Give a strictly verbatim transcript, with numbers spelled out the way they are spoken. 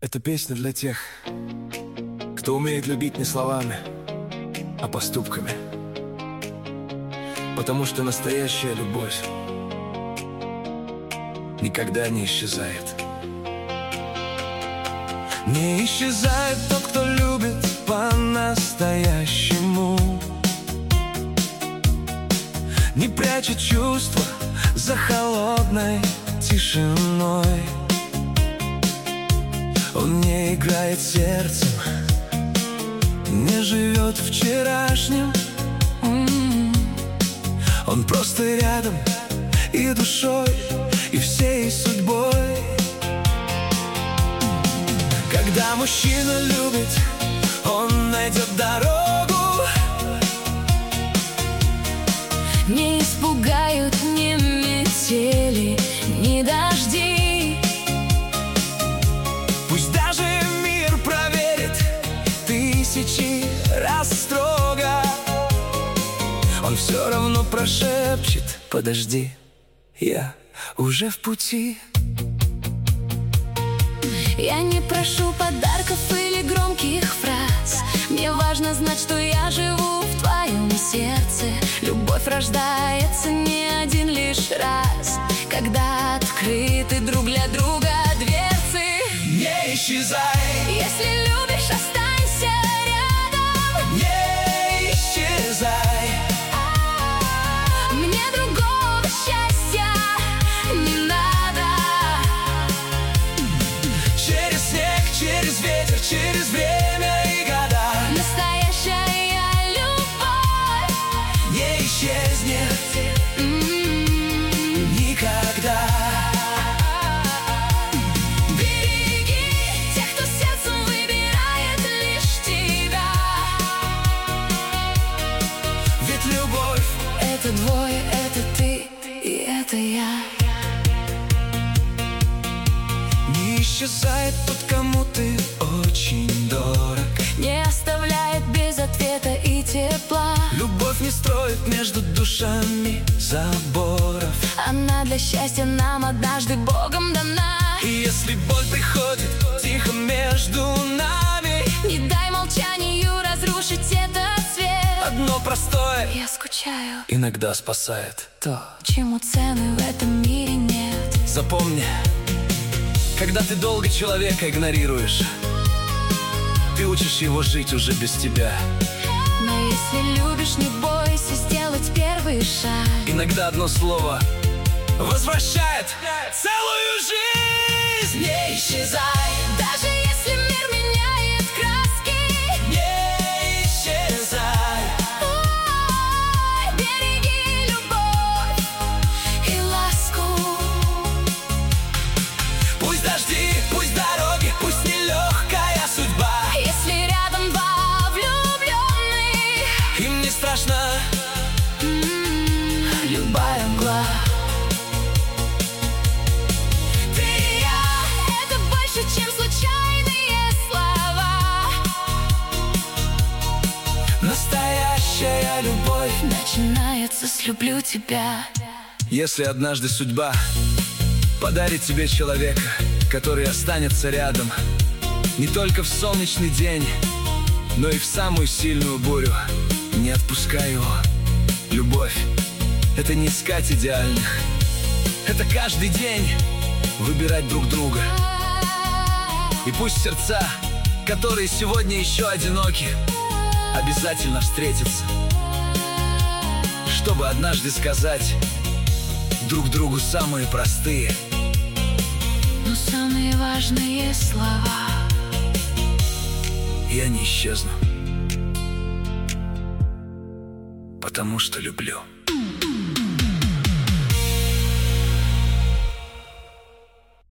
Это песня для тех, кто умеет любить не словами, а поступками. Потому что настоящая любовь никогда не исчезает. Не исчезает тот, кто любит по-настоящему, не прячет чувства за холодной тишиной. Он не играет сердцем, не живет вчерашним. Он просто рядом и душой, и всей судьбой. Когда мужчина любит, он найдет дорогу. Не испугают ни метели, ни дожди. Пусть даже мир проверит тысячи раз строго, он все равно прошепчет: подожди, я уже в пути. Я не прошу подарков или громких фраз. Мне важно знать, что я живу в твоем сердце. Любовь рождается не один лишь раз, когда открыты друг для друга дверцы. Не исчезай, если любишь, останься рядом. не исчезай. Мне другого счастья не надо. Через снег, через ветер, через время и года Настоящая любовь не исчезнет М-м-м. никогда. Береги тех, кто сердцем выбирает лишь тебя. Ведь любовь — это двое, это ты и это я. не исчезает тот, кому ты очень дорог. Не оставляет без ответа и тепла. Любовь не строит между душами заборов. Она для счастья нам однажды Богом дана. И если боль приходит тихо между нами, Не дай молчанию разрушить этот свет. одно простое Я скучаю, иногда спасает. То чему цены в этом мире нет. запомни, когда ты долго человека игнорируешь, ты учишь его жить уже без тебя. Но если любишь, не бойся сделать первый шаг. Иногда одно слово возвращает целую жизнь. Не исчезай, Даже если мир меняет краски, не исчезай. ой, береги любовь и ласку. Пусть дожди, пусть дороги, пусть нелегкая судьба, Если рядом два влюбленных, им не страшно м-м, любая мгла. Ты и я — это больше, чем случайные слова. настоящая любовь. Начинается с «люблю тебя». Если однажды судьба подарит тебе человека, который останется рядом не только в солнечный день, но и в самую сильную бурю, не отпускай его. Любовь — это не искать идеальных, это каждый день выбирать друг друга. И пусть сердца, которые сегодня еще одиноки, обязательно встретятся, чтобы однажды сказать друг другу самые простые, Но самые важные слова. я не исчезну, потому что люблю.